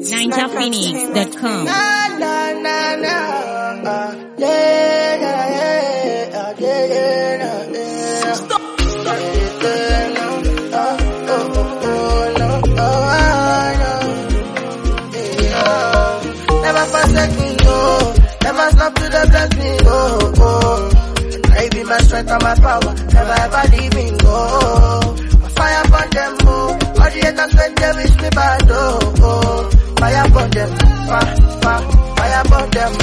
NinjaPhoenix.com. Never forsake me, no. Never stop to the bless me, oh. I be my strength and my power. Never ever leave me, go. Fire upon them, oh. All the haters when they wish me bad, oh. Fire upon them, fire upon them,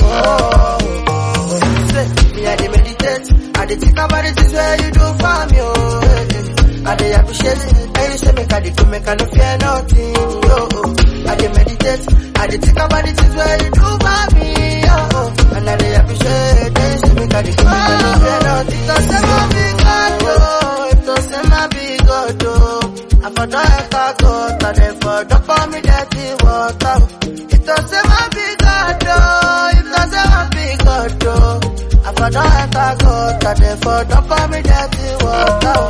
oh. Say, me I dey meditate, I dey think about the things where you do for me, oh. I dey appreciate it, and you say make I dey do, make I no fear nothing, oh. I dey meditate, I dey think about the things where you do for me, oh. And I dey appreciate it, and you say make I dey do, make I no fear nothing. Don't say my big God, oh. Don't say my big God, oh. I for don't enter God, and then for don't pour me dirty water. It don't say my big God, oh. It don't say my big God, oh. I for don't enter God, and then for don't pour me dirty water.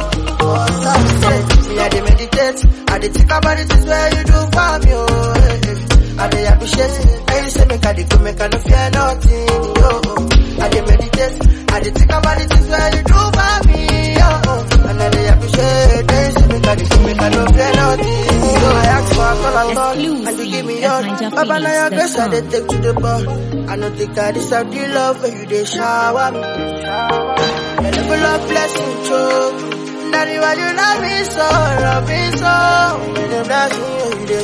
Me I dey meditate, I dey think about the things where you do for me, oh. I dey appreciate it, and you say make I dey go, make I no fear nothing, oh. I dey meditate, I dey think about the things where you do for me, oh. And I dey appreciate it, and you say make I dey go, make I no fear nothing, so I ask for a call, and you give me yours. Baba na your grace I dey take to the bar. I no think I deserve the love when you dey shower me. Your level of blessing, choke. Daddy, why you love me so? When you bless me, you dey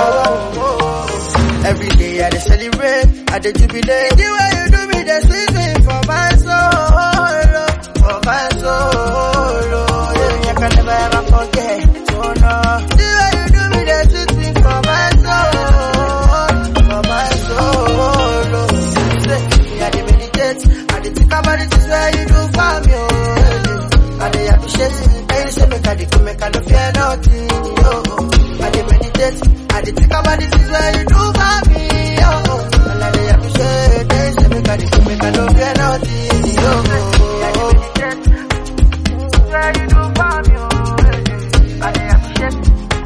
shower. Every day I dey celebrate, I dey jubilate. The way you do me, dey sweet me for my soul, for my soul. Yeah, I can never ever forget. Oh no, the way you do me, dey sweet me for my soul, for my soul. Me I dey meditate, I dey think about the things where you do for me, oh. I dey appreciate it. You say make I dey go, make I no fear nothing, oh. I dey meditate, I dey think about the things where you do for me, oh. And I dey appreciate it. You say make I dey go, make I no fear nothing, oh. I dey meditate, where you do for me, oh. I dey appreciate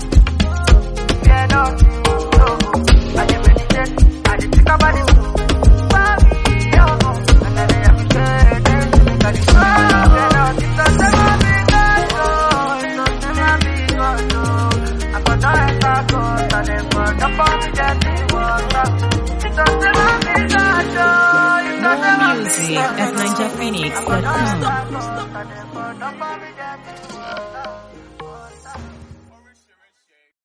it. Fear nothing, oh. I dey meditate, I dey think about the things for me, oh. And I dey appreciate it. You say make I dey go, make I no fear nothing. More music at NinjaPhoenix.com.